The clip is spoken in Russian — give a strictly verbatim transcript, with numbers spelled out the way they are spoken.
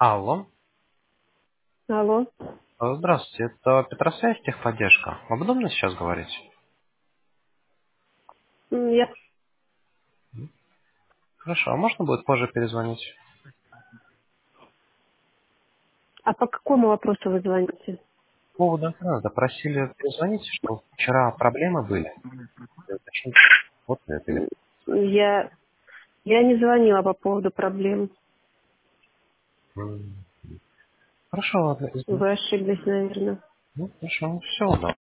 Алло. Алло. Э, Здравствуйте, это Петросвязь, техподдержка. Вам удобно сейчас говорить? М, Я... Хорошо, а можно будет позже перезвонить? А по какому вопросу вы звоните? По поводу интернета просили перезвонить, что вчера проблемы были. И уточнить, вот это или... М, Я, я не звонила по поводу проблем. М, Хорошо, ладно, извините. Вы ошиблись, наверное. Ну, хорошо, все, да.